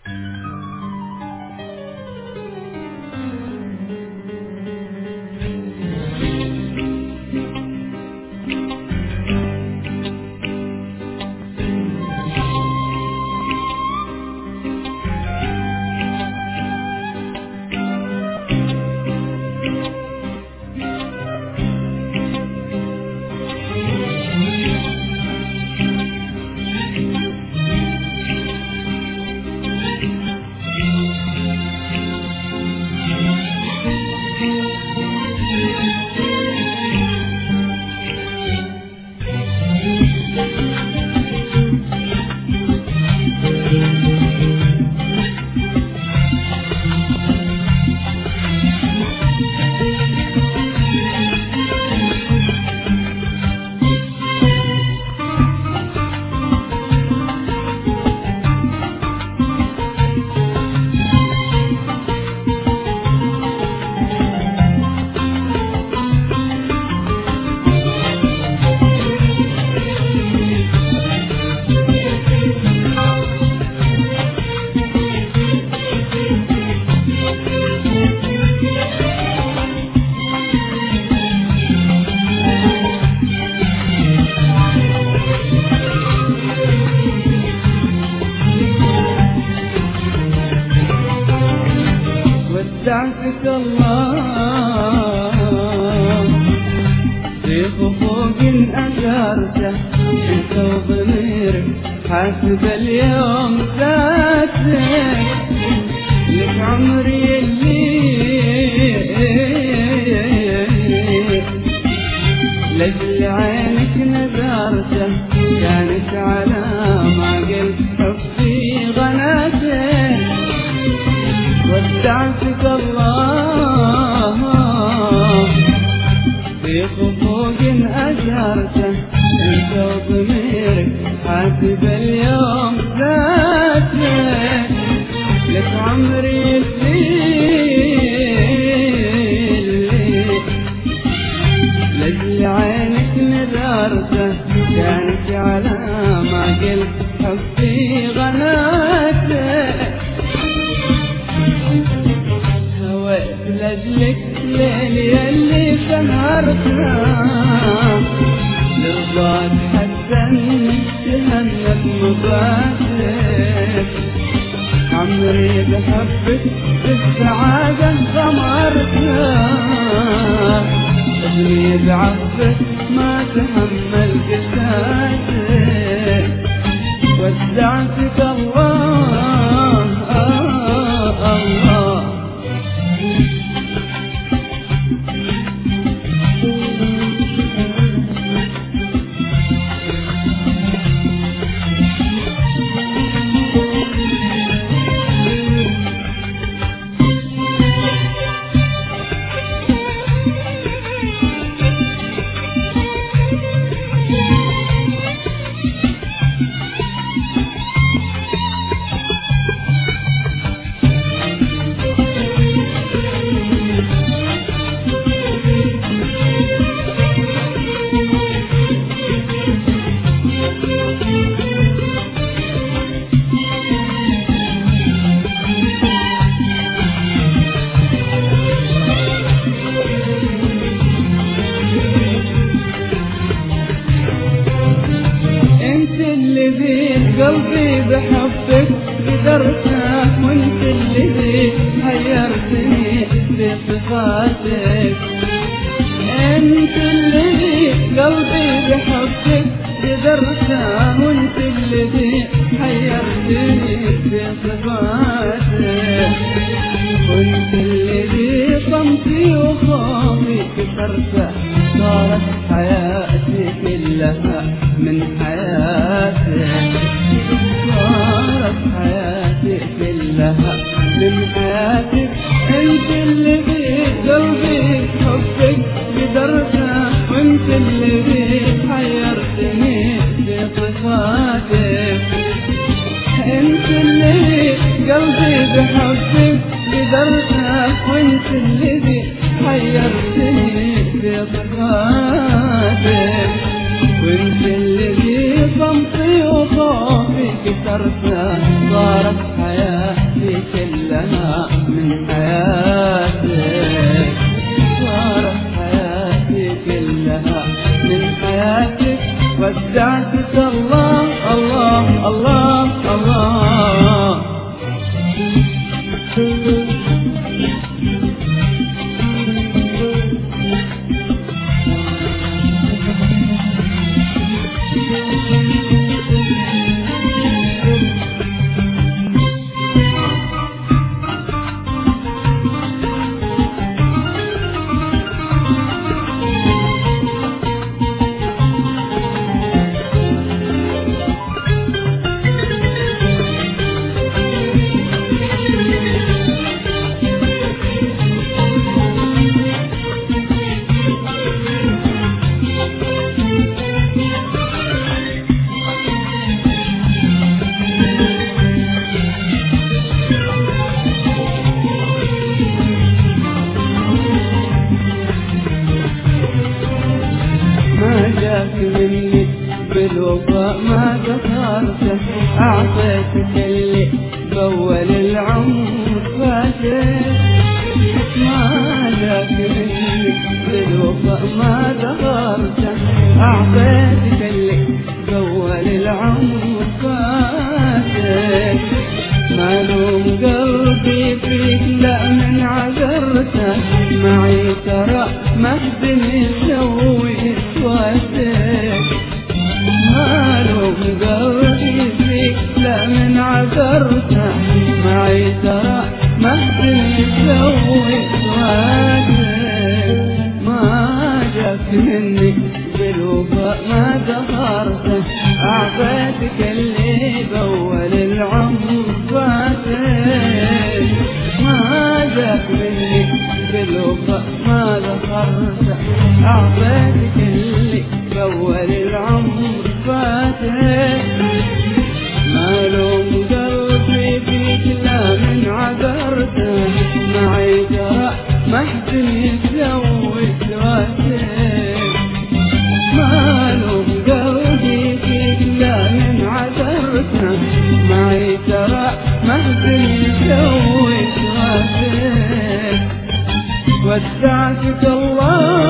ودعتك الله في خفوق أثرته انت وضميرك حاسب اليوم ذاتك لك عمري اللي لجل عينك نذرته كانت على ما قلت حبي غناتك ودعتك الله في خفوق أزهرته انت وضميرك حاسب اليوم ذاتك لك عمري الليل لجل عينك نذرته كانت على ما قلت حبي غناتك هويت لجلك ليلي اللي سهرتنا لرضاك حتى تهنت مباتك عمري بحبك بالسعادة غمرتنا ابني بعفك ما تحمل قساتك ودعتك الله الله قلبي بحبك قدرتك وانت اللي حيرتني بصفاتك انت اللي قلبي بحبك قدرتك وانت اللي حيرتني بصفاتك وانت اللي صمتي وخوفي كسرته صارت حياتي كلها من حياتك صارت حياتي كلها من حياتك انت اللي بقلبي حبك قدرته وانت اللي حيرتني بصفاتك انت اللي قلبي بحبك قدرته وانت اللي حيرتني بصفاتك وانت اللي صمتي وخوفي كسرته صارت حياتي كلها من حياتك، صارت حياتي كلها من حياتك، ودعتك الله الله الله الله. مني بالوفاء ما قصرته، أعطيتك اللي بأول العمر فاتك. ما جاك مني بالوفاء ما قصرته، أعطيتك اللي بأول العمر فاتك. معلوم قلبي فيك لا من عذرته، معي ترى ما بدني اسوي سواتك. معلوم قلبي فيك لا من عذرته، معي ترى ما بدني اسوي سواتك. ما جاك مني بالوفاء ما دخرته، أعطيتك اللي بأول العمر فاتك. ما جاك مني بالوفاء ما دخرته، أعطيتك اللي بأول العمر فاتك. معلوم قلبي فيك لا من عذرته، معي ترى ما حد يسوي سواتك. معلوم قلبي فيك لا من عذرته، معي ترى ما حد يسوي سواتك. ودعتك الله